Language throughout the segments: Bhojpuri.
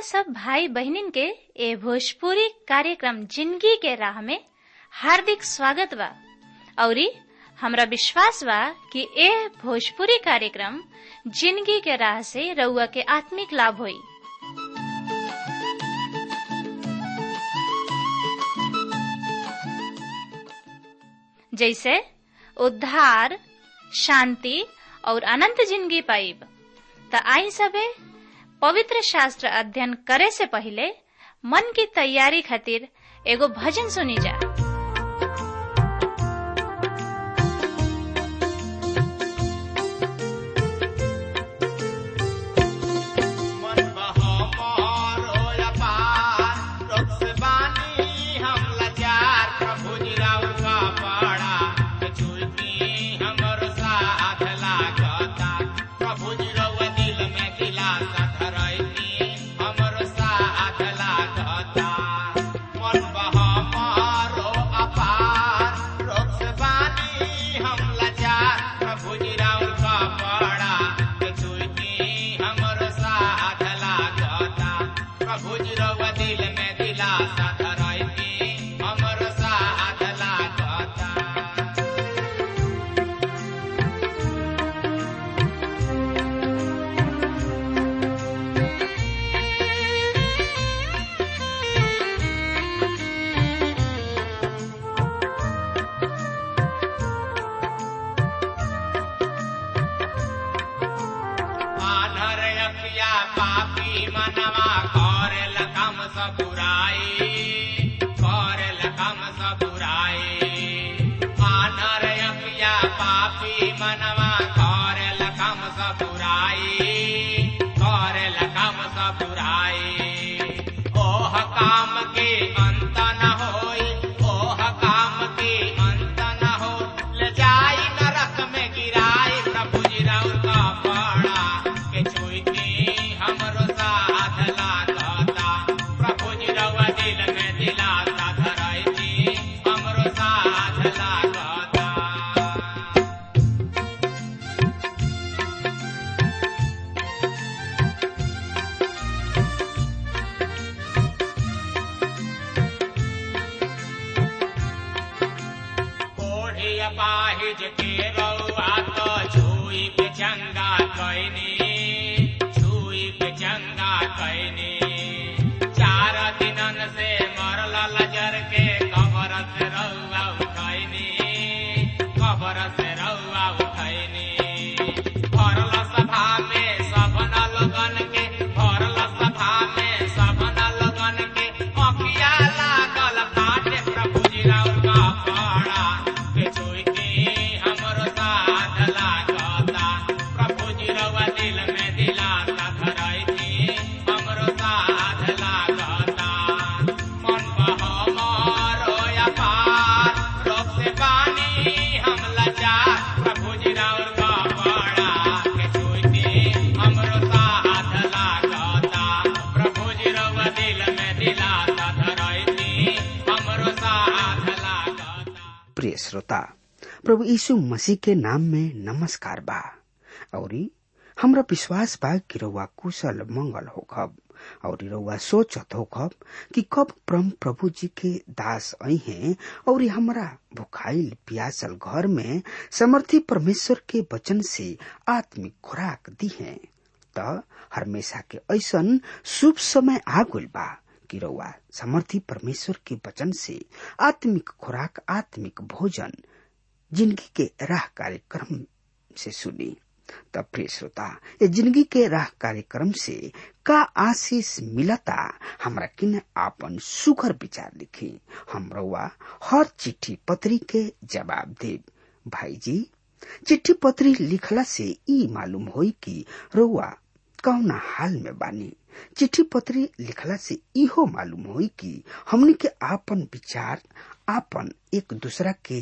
सब भाई बहनिन के ए भोजपुरी कार्यक्रम जिंदगी के राह में हार्दिक स्वागत बा। औरी हमरा विश्वास बा कि ए भोजपुरी कार्यक्रम जिंदगी के राह से रउआ के आत्मिक लाभ होई। जैसे उद्धार, शांति और अनंत जिंदगी पाइब। त आई सबे पवित्र शास्त्र अध्ययन करे से पहले मन की तैयारी खातिर एगो भजन सुनी जा। प्रिय श्रोता, प्रभु यीशु मसीह के नाम में नमस्कार बा। औरी हमरा विश्वास बा कि रउआ कुशल मंगल होखब और रउआ सोचत होखब कि कब परम प्रभु जी के दास आई हैं और हमरा भुखाइल प्यासल घर में समर्थी परमेश्वर के वचन से आत्मिक खुराक दी है। त हमेशा के ऐसन शुभ समय आ गइल बा कि रउआ समर्थी परमेश्वर के वचन से आत्मिक खुराक, आत्मिक भोजन जिंदगी के राह कार्यक्रम से सुनी। तब प्रिय श्रोता, ये जिंदगी के राह कार्यक्रम से का आशीष मिलता, हमरा किन आपन सुखर विचार लिखी। हम रउआ हर चिट्ठी पत्री के जवाब देब। भाई जी, चिट्ठी पत्री लिखला से ई मालूम होई कि रउआ कौना हाल में बानी। चिट्ठी पत्री लिखला से इहो मालूम होई कि हमनी के आपन विचार, आपन एक दूसरा के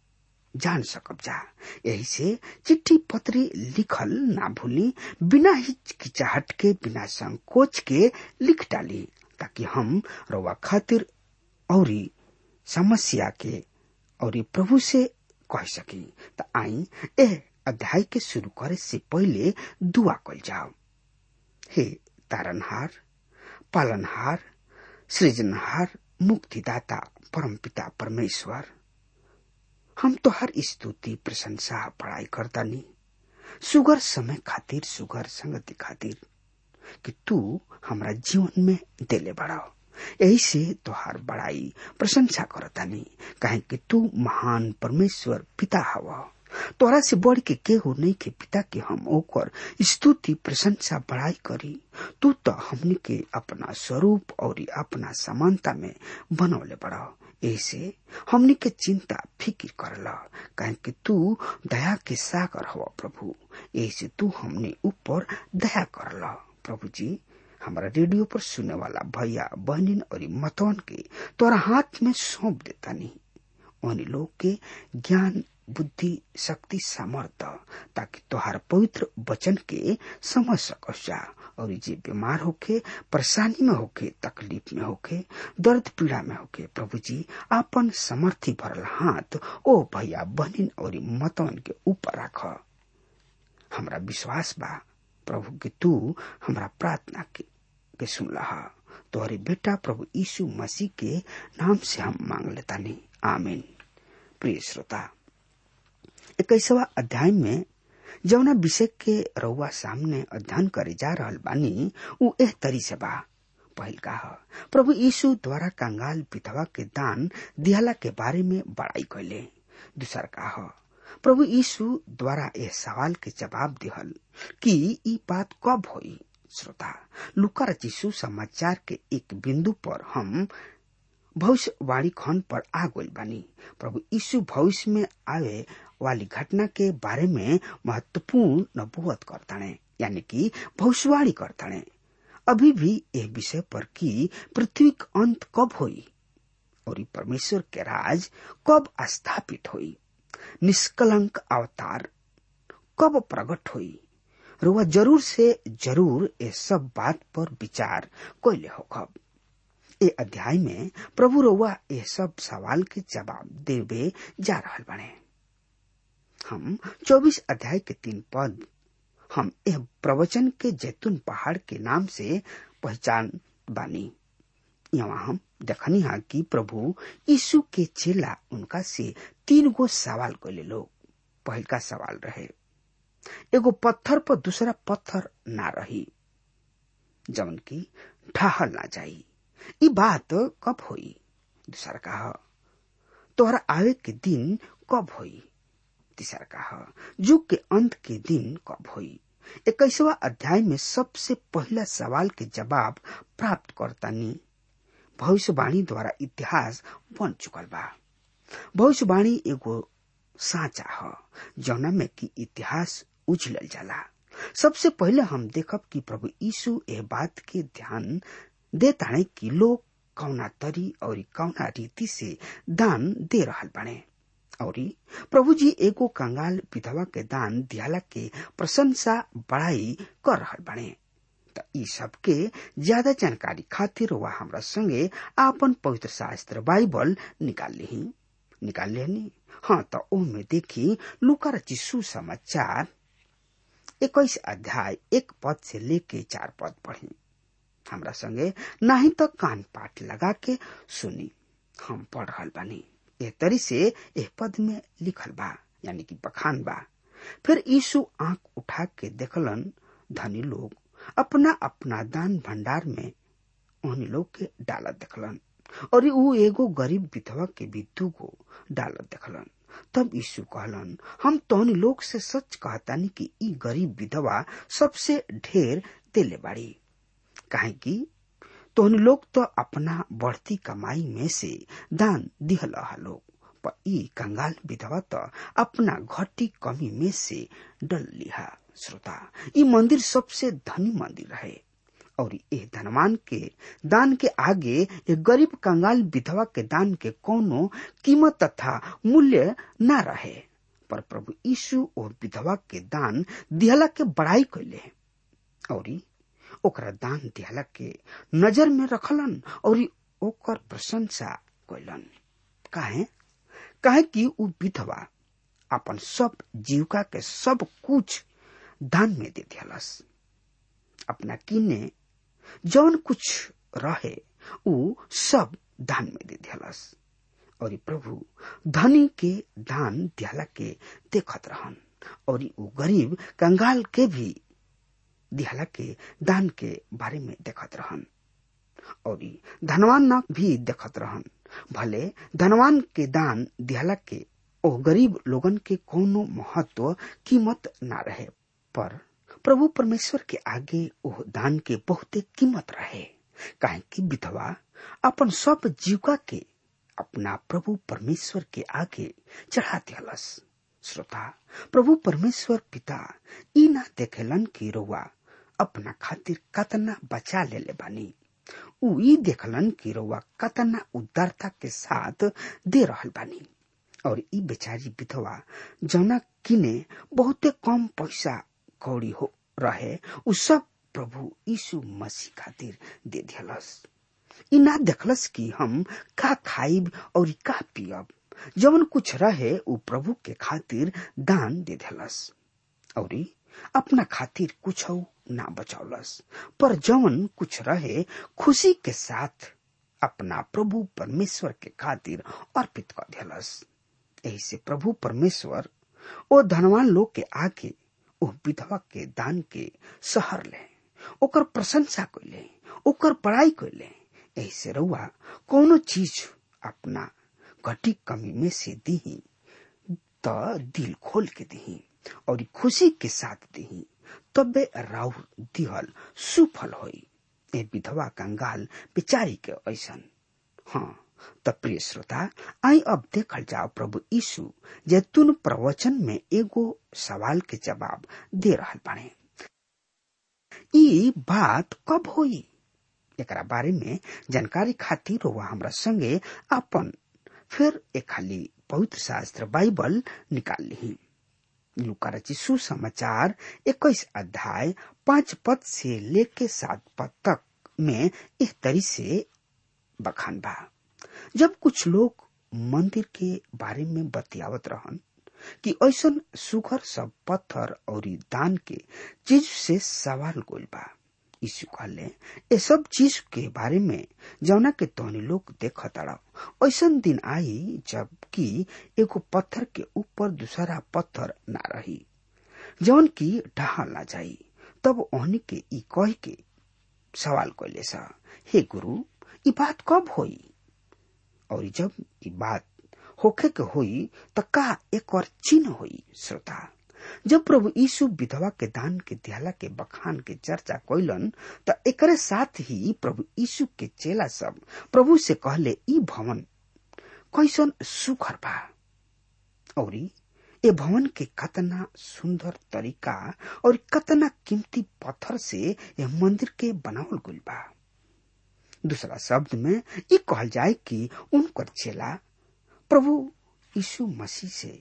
जान सकब जा। यही से चिट्ठी पत्री लिखल ना भूली, बिना हिचकिचाहट के, बिना संकोच के लिख डाली, ताकि हम रउआ खातिर औरी समस्या के औरी प्रभु से कह सकी। त आई ए अध्याय के शुरू करे से पहले दुआ कल जाओ। हे तारनहार पालनहार, सृजनहार, मुक्तिदाता परमपिता परमेश्वर, हम तो हर स्तुति प्रशंसा बड़ाई करतानी सुगर समय खातिर, सुगर संगति खातिर कि तू हमरा जीवन में देले बढ़ाओ। यही से तोहार बड़ाई प्रशंसा करतानी, काहे कि तू महान परमेश्वर पिता हवा। तोरा से बढ़ के केहू नहीं के पिता के हम ओकर स्तुति प्रशंसा बड़ाई करी। तू तो हमनी के अपना स्वरूप और अपना समानता में बनौले बढ़ाओ। ऐसे हमनी के चिंता फिक्र करला, काहे कि तू दया के सागर हवा प्रभु। ऐसे तू हमने ऊपर दया करला प्रभु जी। हमारा रेडियो पर सुनने वाला भैया बहनिन और मतवन के तोरा हाथ में सौंप देता नहीं। उन लोग के ज्ञान, बुद्धि, शक्ति, सामर्थ्य, ताकि तोहार पवित्र वचन के समझ सकस जा। और जे बीमार होके, परेशानी में होके, तकलीफ में होके, दर्द पीड़ा में होके, प्रभु जी आपन समर्थी भरल हाथ ओ भैया बहनिन और मतवन के ऊपर रख। हमरा विश्वास बा प्रभु कि तू हमरा प्रार्थना के सुनला। तोहरे बेटा प्रभु यीशु मसीह के नाम से हम मांग लेता नहीं, आमीन। प्रिय श्रोता, 21वां अध्याय में जौना विषय के रउआ सामने अध्ययन करे जा रहल बानी उ एह तरी से बा। पहिल का प्रभु यीशु द्वारा कंगाल विधवा के दान दिहला के बारे में बड़ाई कैले। दूसर का प्रभु यीशु द्वारा यह सवाल के जवाब दिहल कि ई बात कब होई। श्रोता, लूका रचित समाचार के एक बिंदु पर हम भविष्यवाणी खंड पर आ गइल बानी। प्रभु यीशु भविष्य में आवे वाली घटना के बारे में महत्वपूर्ण नबूवत करताने, यानी कि भविष्यवाणी करताने। अभी भी यह विषय पर कि पृथ्वी का अंत कब होई और परमेश्वर के राज कब स्थापित होई, निष्कलंक अवतार कब प्रकट हुई, रुआ जरूर से जरूर ये सब बात पर विचार कोयले होगा। ये अध्याय में प्रभु रुआ ये सब सवाल के जवाब देवे जा रहल बने। हम 24 अध्याय के 3 पद हम यह प्रवचन के जैतून पहाड़ के नाम से पहचान बानी। यहाँ हम देखनी हा कि प्रभु यीशु के चेला उनका से 3 गो सवाल कोले लोग। पहल का सवाल रहे, एगो पत्थर पर दूसरा पत्थर ना रही जवन की ढहल ना जाई, ई बात कब होई। दूसरा कहा तोहरा आवे के दिन कब होई। तीसरा कहा युग के अंत के दिन कब होई। 21वां अध्याय में सबसे पहला सवाल के जवाब प्राप्त करतानी भविष्यवाणी द्वारा इतिहास बन चुकल बा। भविष्यवाणी एगो साचा ह जौना में कि इतिहास उछलल जाला। सबसे पहले हम देखब कि प्रभु यीशु यह बात के ध्यान देताने कि लोग कौना तरी और कौना रीति से दान दे रहल बने। और प्रभु जी एगो कंगाल विधवा के दान दियाला के प्रशंसा बड़ाई कर रहल बने। त ई सब के ज्यादा जानकारी खातिर वह हमरा संगे आपन पवित्र शास्त्र बाइबल निकाल लेनी। हाँ, तो ओमे देखी लूका रचित सुसमाचार 21 अध्याय 1 पद से लेके 4 पद पढ़ी। हमरा संगे नहीं तो कान पाठ लगा के सुनी। हम पढ़ रहल बानी। ए तरी से एह पद में लिखल बा, यानी कि बखान बा। फिर यीशु आंख उठा के देखलन, धनी लोग अपना अपना दान भंडार में उन लोग के डालत देखलन, और ऊ एगो गरीब विधवा के भी 2 गो डालत देखलन। तब यीशु कहलन, हम तोहनी लोग से सच कहतानी कि ई गरीब विधवा सबसे ढेर देले बाड़ी, काहे कि तोहनी लोग तो अपना बढ़ती कमाई में से दान दिहला लोग, पर ई कंगाल विधवा तो अपना घटी कमी में से डल लिहा। श्रोता, ई मंदिर सबसे धनी मंदिर रहे, और ये धनवान के दान के आगे ये गरीब कंगाल विधवा के दान के कोनो कीमत तथा मूल्य न रहे। पर प्रभु यीशु और विधवा के दान दिहला के बड़ाई कैले और ओकरा दान दिहला के नजर में रखलन और ओकर प्रशंसा कैलन। काहे कि उ विधवा अपन सब जीविका के सब कुछ दान में दे दिहलस। अपना किने जौन कुछ रहे ऊ सब दान में दे दिहलस। और प्रभु धनी के दान दिहला के देखत रहन और ऊ गरीब कंगाल के भी दिहला के दान के बारे में देखत रहन और धनवान न भी देखत रहन। भले धनवान के दान दिहला के ओ गरीब लोगन के कोनो महत्व कीमत ना रहे, पर प्रभु परमेश्वर के आगे ओ दान के बहुते कीमत रहे, काहे कि विधवा अपन सब जीविका के अपना प्रभु परमेश्वर के आगे चढ़ा दिहलस। श्रोता, प्रभु परमेश्वर पिता ई ना देखेलन कि रउआ अपना खातिर कतना बचा ले बानी, ऊ ई देखलन कि रउआ कतना उदारता के साथ दे रहल बानी। और ई बेचारी विधवा जौना किने बहुते कम पैसा कौड़ी हो रहे उ सब प्रभु यीशु मसीह खातिर दे दिहलस। ई ना देखलस कि हम का खाइब और का पियब, जवन कुछ रहे उ प्रभु के खातिर दान दे दिहलस और अपना खातिर कुछ ना बचौलस, पर जवन कुछ रहे खुशी के साथ अपना प्रभु परमेश्वर के खातिर अर्पित कर दिहलस। यही से प्रभु परमेश्वर ओ धनवान लोग के आगे ओ विधवा के दान के सहर ले, ओकर प्रशंसा कइले, ओकर बड़ाई कइले। यही से रउआ कोनो चीज अपना घटी कमी में से दीही त दिल खोल के दीही और खुशी के साथ दीही, तबे राउर दिहल सुफल होई। ए विधवा कंगाल बेचारी के ऐसन। हाँ त प्रिय श्रोता, आई अब देखल जाओ प्रभु यीशु जैतून प्रवचन में एगो सवाल के जवाब दे रहल बाड़े। ई बात कब होई, एकरा बारे में जानकारी खातिर वह हमरा संगे अपन फिर एक खाली पवित्र शास्त्र बाइबल निकाल ली। लूका रचित सुसमाचार 21 अध्याय 5 पद से लेके 7 पद तक में इस तरी से बखान बा। जब कुछ लोग मंदिर के बारे में बतियावत रहन कि ऐसन सुघर सब पत्थर और दान के चीज से सवाल गोल बा, यीशु कहले ये सब चीज के बारे में जौना के तोहनी लोग देखत अड़ ऐसन दिन आई जबकि एगो पत्थर के ऊपर दूसरा पत्थर ना रही जौन की ढहा ना जाई। तब ओहनी के ई कह के सवाल कइले सा, हे गुरु ई बात कब होई और जब ई बात होखे के होई त का एक और चिन्ह होई। श्रोता, जब प्रभु यीशु विधवा के दान के दिहला के बखान के चर्चा कइलन त एकरे साथ ही प्रभु यीशु के चेला सब प्रभु से कहले ई भवन कैसन सुघर बा और ए भवन के कतना सुंदर तरीका और कतना कीमती पत्थर से ए मंदिर के बनावल गइल बा। दूसरा शब्द में ये कहल जाए कि उनकर चेला प्रभु यीशु मसीह से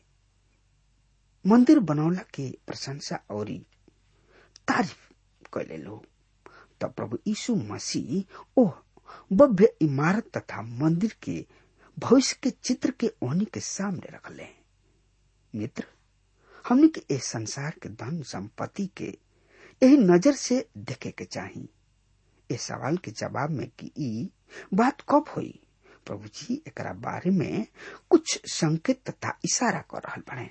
मंदिर बनौला के प्रशंसा और तारीफ कैले लोग। तब प्रभु यीशु मसीह ओह भव्य इमारत तथा मंदिर के भविष्य के चित्र के ओहनी के सामने रखले। मित्र, हमने के इस संसार के धन संपत्ति के यही नजर से देखे के चाहिए। इस सवाल के जवाब में कि ई बात कब हुई, प्रभु जी एकरा बारे में कुछ संकेत तथा इशारा कर रहल बने।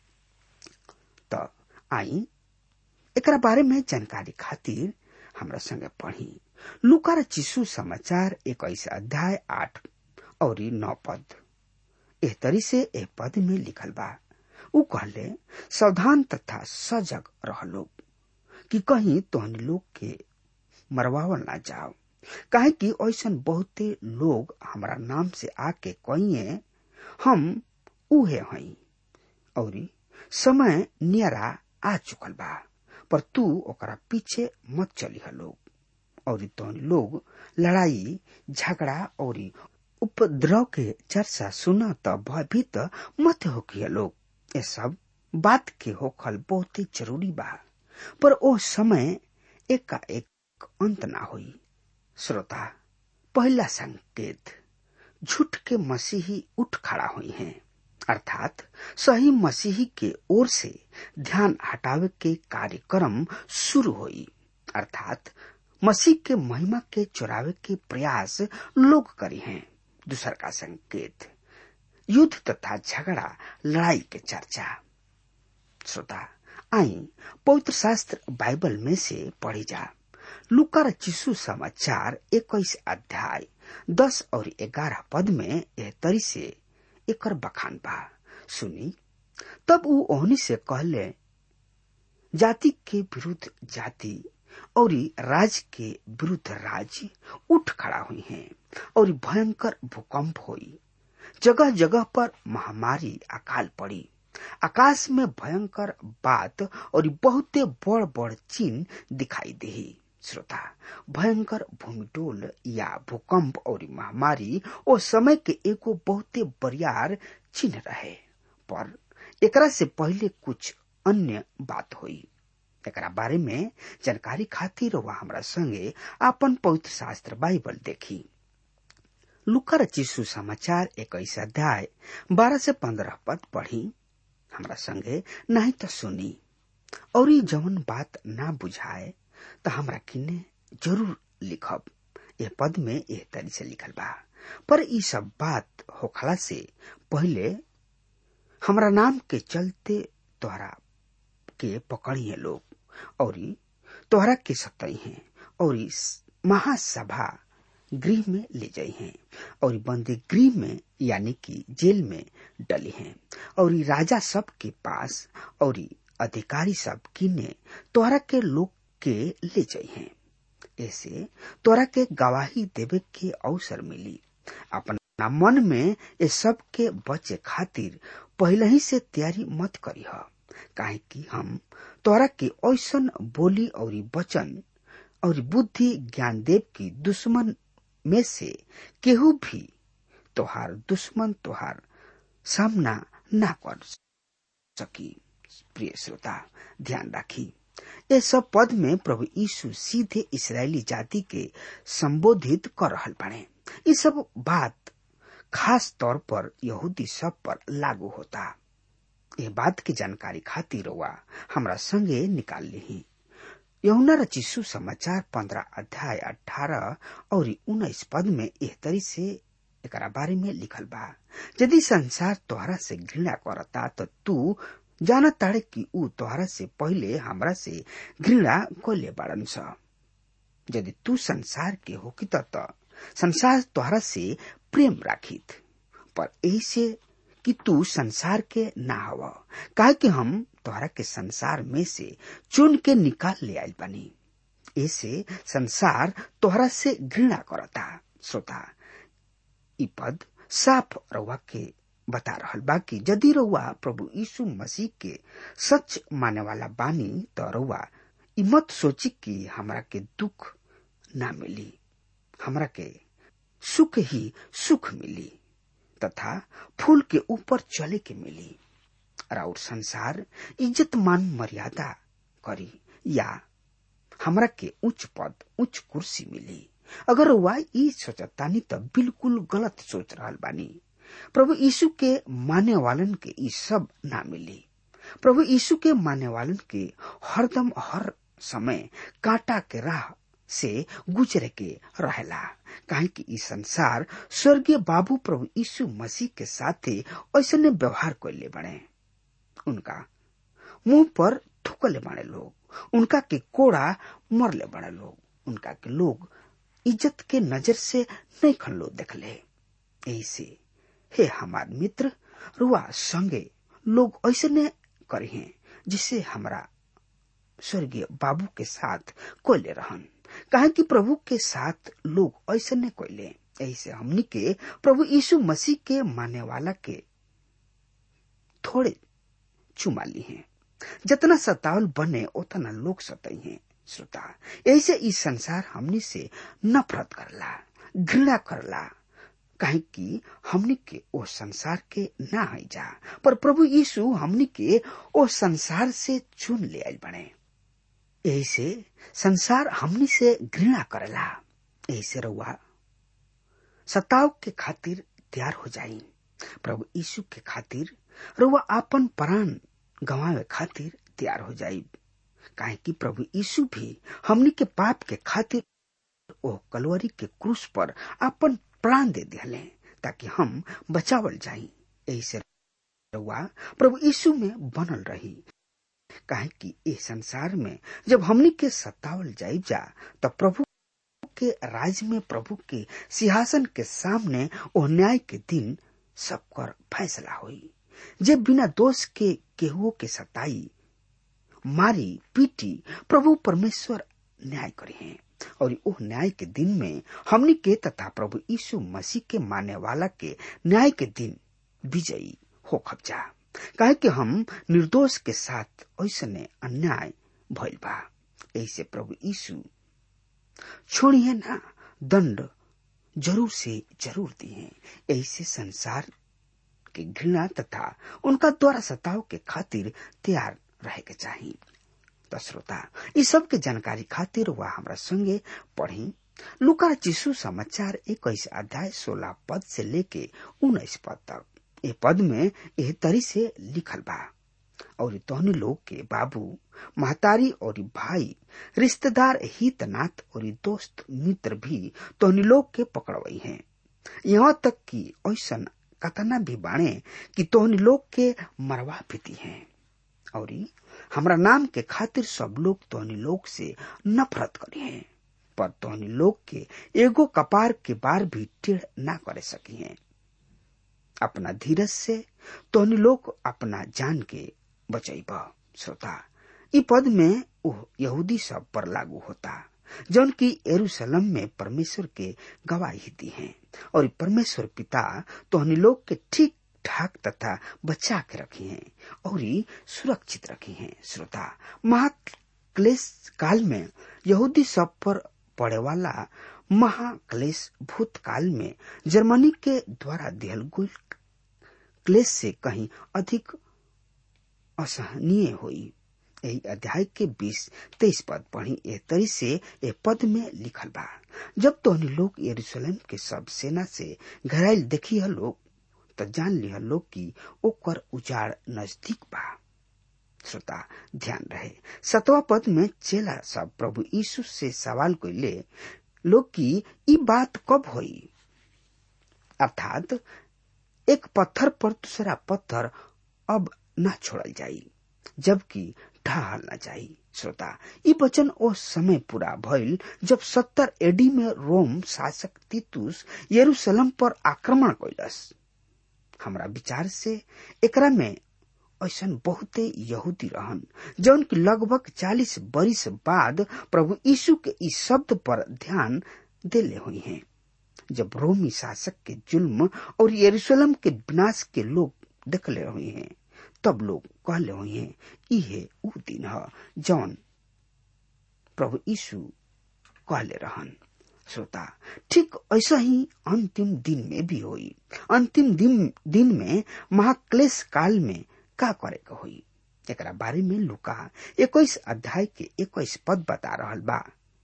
तो आई एकरा बारे में जानकारी खातिर हमरा संगे पढ़ी लूका रचित सुसमाचार 21 अध्याय 8 और 9 पद। एह तरी से एह पद में लिखल बा, ऊ कहले सावधान तथा सजग रह लोग कि कहीं तोहनी लोग के मरवावल ना जाओ, काहे कि ऐसन बहुते लोग हमारा नाम से आके कहिए हम उहे हई और समय नियरा आ चुकल बा, पर तू ओकरा पीछे मत चली लोग। और तोहनी लोग लड़ाई झगड़ा और उपद्रव के चर्चा सुना त भयभीत मत होकिए लोग। ये सब बात के होखल बहुत ही जरूरी बा, पर ओ समय एकाएक अंत ना होई। श्रोता, पहला संकेत झूठ के मसीही उठ खड़ा हुई हैं, अर्थात सही मसीही के ओर से ध्यान हटावे के कार्यक्रम शुरू हुई, अर्थात मसीह के महिमा के चुरावे के प्रयास लोग करी हैं। दूसर का संकेत युद्ध तथा झगड़ा लड़ाई के चर्चा। श्रोता आई पवित्र शास्त्र बाइबल में से पढ़ी जा। लूका रचिसु समाचार 21 अध्याय 10 और 11 पद में यह तरी से एकर बखान बा। सुनी, तब ऊ ओहनी से कहले, जाति के विरुद्ध जाति और राज के विरुद्ध राज्य उठ खड़ा हुई हैं और भयंकर भूकंप हुई। जगह जगह पर महामारी अकाल पड़ी। आकाश में भयंकर बात और बहुते बड़ बड़ चिन्ह दिखाई देही। श्रोता, भयंकर भूमिडोल या भूकंप और महामारी ओ समय के एगो बहुते बरियार चिन्ह रहे, पर एकरा से पहले कुछ अन्य बात हुई। एकरा बारे में जानकारी खातिर वह हमरा संगे अपन पवित्र शास्त्र बाइबल देखी। लूका रचित सुसमाचार 21 अध्याय 12 से 15 पद पढ़ी हमरा संगे, नहीं तो सुनी। और जवन बात ना बुझाए तो हमरा किने जरूर लिखब। यह पद में यह तरी से लिखल बा, पर ई सब बात होखला से पहले हमरा नाम के चलते तोहरा के पकड़िए लोग और तोहरा के सताई हैं और महासभा गृह में ले जाई हैं और बंदी गृह में यानी कि जेल में डली हैं और राजा सब के पास और अधिकारी सब किने तोहरा के लोग के ले जाई हैं। ऐसे तोहरा के गवाही देवे के अवसर मिली। अपना मन में ये सब के बचे खातिर पहले ही से तैयारी मत करी है, काहे कि हम तोहरा के ऐसन बोली और वचन और बुद्धि ज्ञान देव की दुश्मन में से केहू भी तोहार दुश्मन तोहार सामना ना कर सकी। प्रिय श्रोता, ध्यान राखी, ये सब पद में प्रभु यीशु सीधे इस्राएली जाति के संबोधित कर रहल बाड़े। ये सब बात खास तौर पर यहूदी सब पर लागू होता। ये बात की जानकारी खातिर हुआ हमरा संगे निकाल ली। यूहन्ना रचित सुसमाचार 15 अध्याय 18 और 19 पद में एह तरी से एकरा बारे में लिखल बा, यदि संसार तोहरा से घृणा करता तो तू जाना ताड़े कि ऊ तोहरा से पहले हमरा से घृणा कोले बाड़न स। यदि तू संसार के होकित त संसार तोहरा से प्रेम राखित, पर ऐसे कि तू संसार के ना हव, काहे कि हम तोहरा के संसार में से चुन के निकाल ले आइल बानी। ऐसे संसार तोहरा से घृणा करता। श्रोता, ई पद साफ रउआ के बता रहल बा कि यदि रउआ प्रभु यीशु मसीह के सच माने वाला बानी तो रउआ ई मत सोची कि हमरा के दुख ना मिली, हमरा के सुख ही सुख मिली तथा फूल के ऊपर चले के मिली। और संसार इज्जत मान मर्यादा करी या हमरा के उच्च पद उच्च कुर्सी मिली। अगर वह ई सोचतानी तो बिल्कुल गलत सोच रहल बानी। प्रभु यीशु के माने वालन के ई सब ना मिली। प्रभु यीशु के माने वालन के हरदम हर समय कांटा के राह से गुजरे के रहेला, काहे कि ई संसार स्वर्गीय बाबू प्रभु यीशु मसीह के साथे ऐसने व्यवहार कइले बने। उनका मुंह पर थूकले बने लोग, उनका के कोड़ा मरले बने लोग, उनका के लोग इज्जत के नजर से नहीं खन लो देखले। ऐसे हे हमार मित्र, रुआ संगे लोग ऐसने करे हैं जिससे हमारा स्वर्गीय बाबू के साथ कोयले रहन, काहे कि प्रभु के साथ लोग ऐसने कोयले। ऐसे हमनी के प्रभु यीशु मसीह के माने वाला के थोड़े चुमा ली हैं। जितना सतावल बने उतना लोग सताई हैं। श्रोता, ऐसे इस संसार हमनी से नफरत करला, घृणा करला, काहे कि हमनी के ओ संसार के ना आई जा, पर प्रभु यीशु हमनी के ओ संसार से चुन ले आइल बने। ऐसे संसार हमनी से घृणा करला। ऐसे रउआ सताव के खातिर तैयार हो जाई। प्रभु यीशु के खातिर रउआ आपन प्राण गंवावे खातिर तैयार हो जाई। काहे कि प्रभु यीशु भी हमनी के पाप के खातिर ओ कलवरी के क्रूस पर अपन प्राण दे दिले ताकि हम बचावल जाई। ऐसे रउआ प्रभु यीशु में बनल रही, काहे कि ए संसार में जब हमनी के सतावल जाई जा तब प्रभु के राज में प्रभु के सिंहासन के सामने ओ न्याय के दिन सबकर फैसला होई। जे बिना दोष के केहू के सताई मारी पीटी प्रभु परमेश्वर न्याय करे हैं और ओ न्याय के दिन में हमनी के तथा प्रभु यीशु मसीह के माने वाला के न्याय के दिन विजयी हो खबजा। काहे कि हम निर्दोष के साथ ऐसने अन्याय भइल बा। ऐसे प्रभु यीशु छोड़िए ना, दंड जरूर से जरूर दिए। ऐसे संसार के घृणा तथा उनका द्वारा सताव के खातिर तैयार रहे के चाहिए। तो श्रोता, इस सब के जानकारी खातिर वह हमरा संगे पढ़ी लूका यीशु समाचार 21 अध्याय 16 पद से लेके 19 पद तक। ए पद में एह तरी से लिखल बा, और तोहनी लोग के बाबू महतारी और भाई रिश्तेदार हित नात और दोस्त मित्र भी तोहनी लोग के पकड़वई हैं। यहाँ तक कि ऐसन कतना भी बाणे कि तोहनी लोग के मरवा पीती हैं, और हमरा नाम के खातिर सब लोग तोहनी लोग से नफरत करे हैं, पर तोहनी लोग के एगो कपार के बार भी टेढ़ ना करे सकी हैं। अपना धीरज से तोहनी लोग अपना जान के बचैबा। श्रोता, इ पद में वो यहूदी सब पर लागू होता जौन की यरूशलेम में परमेश्वर के गवाही दी हैं, और परमेश्वर पिता तोहनी लोग के ठीक ठाक तथा बचा के रखी हैं और सुरक्षित रखी हैं। श्रोता, महाक्लेश काल में यहूदी सब पर पड़े वाला महाक्लेश भूतकाल में जर्मनी के द्वारा दिहल गई क्लेश से कहीं अधिक असहनीय हुई। यही अध्याय के 20-23 पद पढ़ी ए तरी से ए पद में लिखल बा, जब तोहनी लोग यरूशलेम के सब सेना से घरायल देखी लोग तो जान लिया लोग की ओकर उजाड़ नजदीक बा। श्रोता, ध्यान रहे 7वां पद में चेला सब प्रभु यीशु से सवाल कइले लोग की ई बात कब होई, अर्थात एक पत्थर पर दूसरा पत्थर अब न छोड़ल जाई जबकि ढाल न जाई। श्रोता, ई वचन ओ समय पूरा भइल जब 70 एडी में रोम शासक तीतुस यरूशलेम पर आक्रमण कइलस। हमरा विचार से एकरा में ऐसन बहुते यहूदी रहन जौन की लगभग 40 बरिस बाद प्रभु यीशु के इस शब्द पर ध्यान देले हुई हैं, जब रोमी शासक के जुल्म और यरूशलेम के विनाश के लोग देखले हुए हैं। तब लोग कहले हुए हैं इहे ऊ दिन है जौन प्रभु यीशु कहले रहन। श्रोता, ठीक ऐसा ही अंतिम दिन में भी हुई। अंतिम दिन में महाक्लेश काल में का करे के हुई, एकरा बारे में लूका 21 अध्याय के 21 पद बता रहल बा।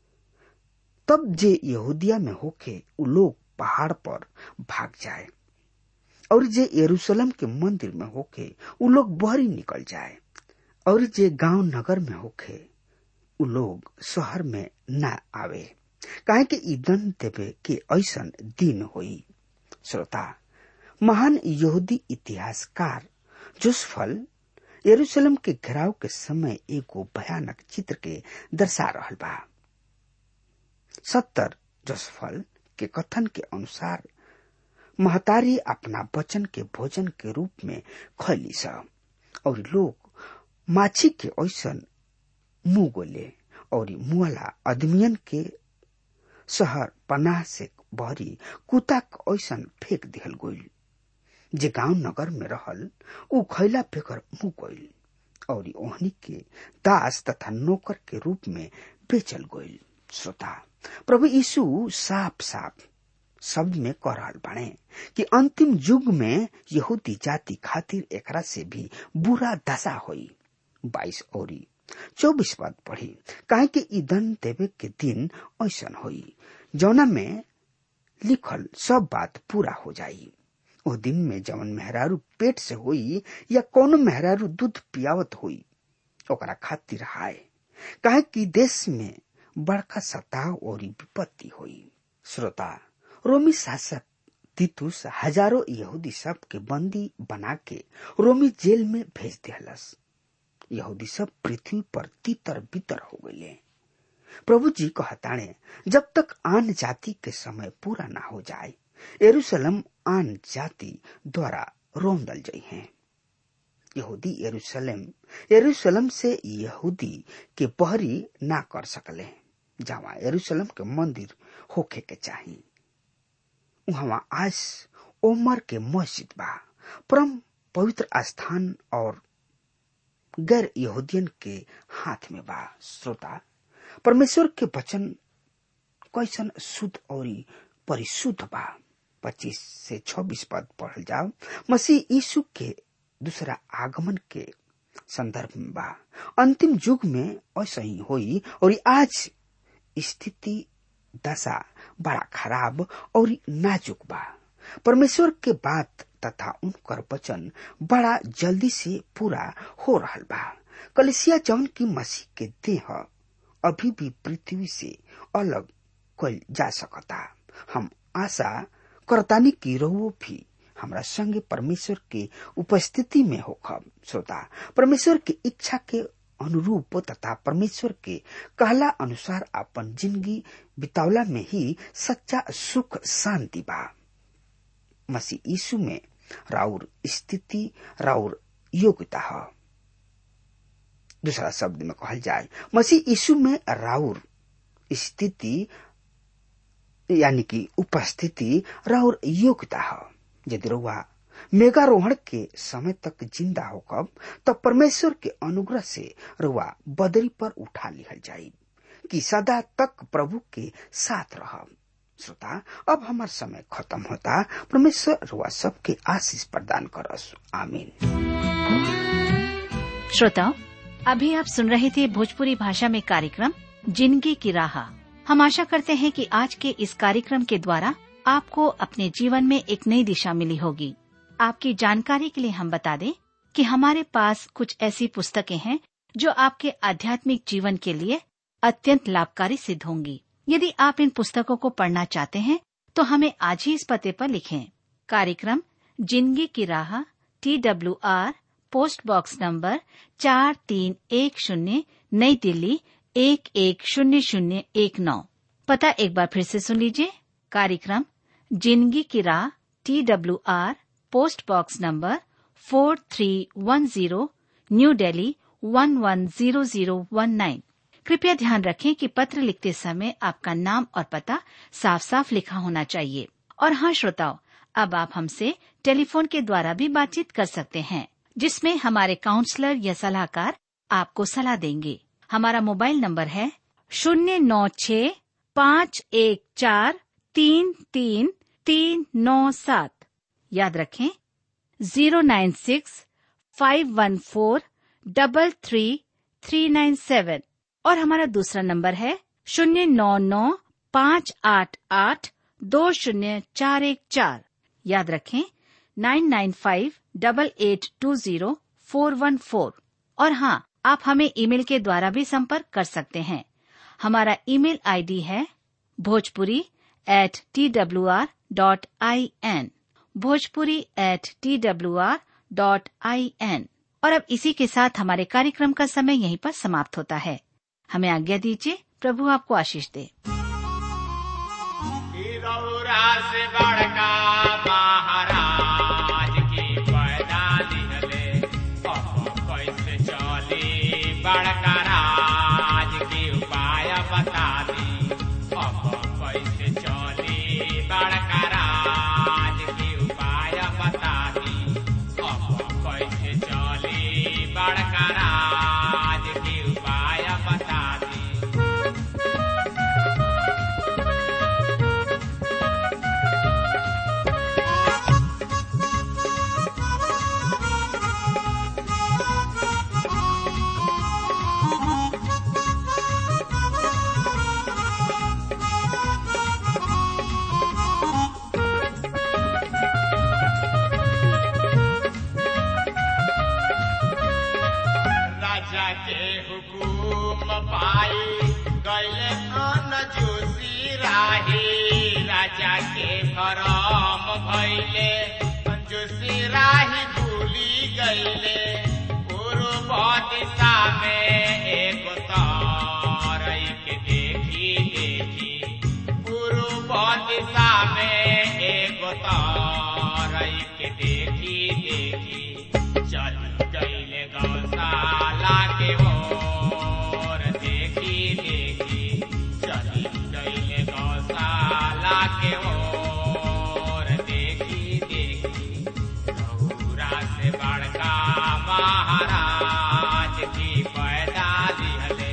तब जे यहूदिया में होके उ लोग पहाड़ पर भाग जाए, और जे यरूशलेम के मंदिर में होके उ लोग बहरी निकल जाए, और जे गांव नगर में होके उ लोग शहर में न आवे, काहे कि ई दंड देवे के ऐसन दिन होई। श्रोता, महान यहूदी इतिहासकार जोसेफल यरूशलेम के घेराव के समय एगो भयानक चित्र के दर्शा रहल बा। 70 जोसेफल के कथन के अनुसार महतारी अपना बचन के भोजन के रूप में खैली सा, और लोग माछी के ऐसन मुंह गोले और मुआला आदमियन के शहर पनाह से बहरी कुत्ता के ऐसन फेंक दिहल गइल। जे गांव नगर में रहल उ खैला फेकर मुंह गइल और ओहनी के दास तथा नौकर के रूप में बेचल गइल। श्रोता, प्रभु यीशु साफ साफ शब्द में कह रहल बाणे कि अंतिम युग में यहूदी जाति खातिर एकरा से भी बुरा दशा होई। 22 और 24 पद पढ़ी, काहे कि ई दंड देवे के दिन ऐसन होई जौना में लिखल सब बात पूरा हो जाई। ओ दिन में जवन मेहरारू पेट से होई या कोनो मेहरारू दूध पियावत होई ओकरा खातिर हाय, काहे कि देश में बड़का सताव और विपत्ति हुई। श्रोता, रोमी शासक तीतुस हजारों यहूदी सब के बंदी बना के रोमी जेल में भेज दिहलस। यहूदी सब पृथ्वी पर तितर बितर हो गए। प्रभु जी कहताणे, जब तक आन जाति के समय पूरा ना हो जाए, यरूशलेम आन जाति द्वारा रोंदल जाई है। यहूदी यरूशलेम से यहूदी के बहरी ना कर सकले। जहाँ यरूशलेम के मंदिर होखे के चाहिए, वहाँ आज ओमर के मस्जिद बा, परम पवित्र स्थान और गैर यहूदियन के हाथ में बा। श्रोता, परमेश्वर के वचन कैसन शुद्ध और परिशुद्ध बा। 25 से 26 पद पढ़ल जाओ। मसीह यीशु के दूसरा आगमन के संदर्भ में बा। अंतिम युग में ऐसा ही होई और आज स्थिति दशा बड़ा खराब और नाजुक बा। परमेश्वर के बात तथा उनकर वचन बड़ा जल्दी से पूरा हो रहल बा। कलीसिया जौन की मसीह के देह अभी भी पृथ्वी से अलग कल जा सकता। हम आशा करतानी की रहो भी हमरा संगे परमेश्वर के उपस्थिति में होखब। श्रोता, परमेश्वर की इच्छा के अनुरूप तथा परमेश्वर के कहला अनुसार अपन जिंदगी बितावला में ही सच्चा सुख शांति बा। मसीह यीशु में राउर स्थिति राउर योग्यता है। दूसरा शब्द में कहल जाए, मसीह यीशु में राउर स्थिति यानी कि उपस्थिति राउर योग्यता है। यदि रउआ मेघारोहण के समय तक जिंदा होकब तब परमेश्वर के अनुग्रह से रउआ बदरी पर उठा लिहल जाई कि सदा तक प्रभु के साथ रहब। श्रोता, अब हमार समय खत्म होता। परमेश्वर रउआ सबके आशीष प्रदान करस। आमीन। श्रोताओ, अभी आप सुन रहे थे भोजपुरी भाषा में कार्यक्रम जिंदगी की राह। हम आशा करते हैं कि आज के इस कार्यक्रम के द्वारा आपको अपने जीवन में एक नई दिशा मिली होगी। आपकी जानकारी के लिए हम बता दें कि हमारे पास कुछ ऐसी पुस्तकें हैं जो आपके आध्यात्मिक जीवन के लिए अत्यंत लाभकारी सिद्ध होंगी। यदि आप इन पुस्तकों को पढ़ना चाहते हैं तो हमें आज ही इस पते पर लिखें। कार्यक्रम जिंदगी की राह, TWR, पोस्ट बॉक्स नंबर 4310, नई दिल्ली 110019। पता एक बार फिर से सुन लीजिए। कार्यक्रम जिंदगी की राह, TWR, post box number 4310, New Delhi 110019। कृपया ध्यान रखें कि पत्र लिखते समय आपका नाम और पता साफ साफ लिखा होना चाहिए। और हाँ श्रोताओ, अब आप हमसे टेलीफोन के द्वारा भी बातचीत कर सकते हैं, जिसमें हमारे काउंसलर या सलाहकार आपको सलाह देंगे। हमारा मोबाइल नंबर है 09651433397। याद रखें 09651433397। और हमारा दूसरा नंबर है 09958820414। याद रखें 9958820414। और हाँ, आप हमें ईमेल के द्वारा भी संपर्क कर सकते हैं। हमारा ईमेल आईडी है bhojpuri@twr.in, bhojpuri@twr.in। और अब इसी के साथ हमारे कार्यक्रम का समय यहीं पर समाप्त होता है। हमें आज्ञा दीजिए। प्रभु आपको आशीष दे। बड़का राज के उपाय बता दी, अब कैसे चली बड़का राज के उपाय बता दी, अब कैसे चली बड़का राज के उपाय बता दी। राजा के भरम भइले जोशी राही भूली गईले पूर्व दिशा में एक तारई के देखी देखी पूर्व दिशा में एक तारई के देखी देखी चल गईले गौशाला के ओर देखी देखी चल गईले गौशाला के ओर देखी देखी रघुरा से बड़का महाराज की पैदा दिहले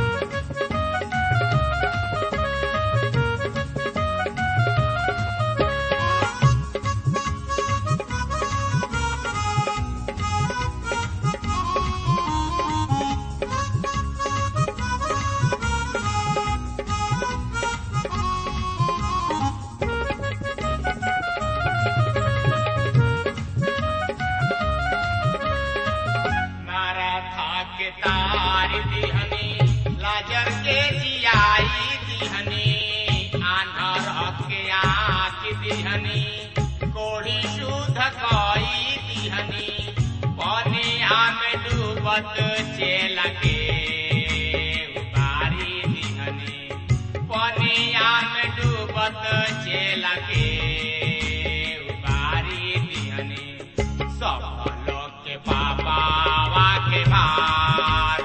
लाजर के जियाई दिहनी आंधर के आँख दिहनी कोढ़ी शुद्ध कई दिहनी पनिया में डूबत चेल के उबारी दिहनी पनिया में डूबत चेल के उबारी दिहनी सब लोग के पापा के भार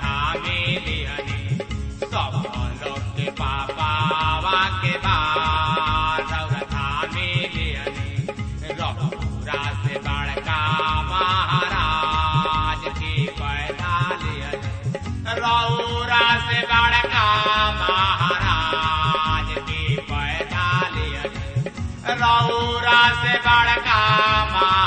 सब लोग के पापा के भार थामे लिहनी रघुरा से बड़का महाराज की पैदा लिहनी रघुरा से बड़का महाराज की पैदा लिहनी रघुरा से बड़का